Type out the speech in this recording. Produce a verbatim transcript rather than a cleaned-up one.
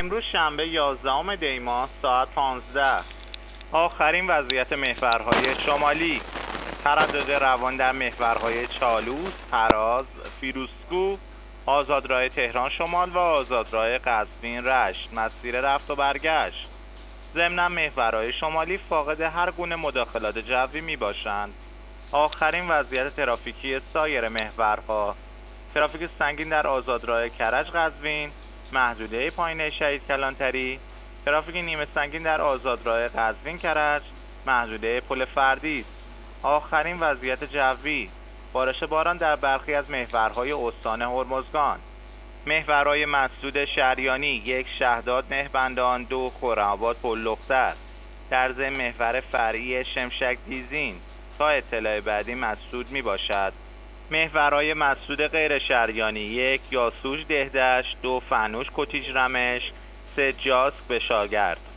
امروز شنبه یازدهم دی ماه ساعت پانزده. آخرین وضعیت محورهای شمالی: تردد روان در محورهای چالوس، هراز، فیروزکوه، آزادراه تهران شمال و آزادراه قزوین رشت مسیر رفت و برگشت. ضمن محورهای شمالی فاقد هر گونه مداخلات جوی می باشند. آخرین وضعیت ترافیکی سایر محورها: ترافیک سنگین در آزادراه کرج قزوین، محدوده پایینه شهید کلانتری، ترافیک نیمه سنگین در آزادراه قزوین کرج، محدوده پل فردیس. آخرین وضعیت جوی: بارش باران در برخی از محورهای استان هرمزگان. محورهای مسدود شریانی: یک شهداد مهربندان، دو خرم‌آباد پل‌لختر. در ضمن محور فرعی شمشک دیزین تا اطلاع بعدی مسدود می باشد. محورهای مسدود غیر شریانی: یک یاسوج دهدشت، دو فنوش کتیج رمش، سه جاسک به شاگرد.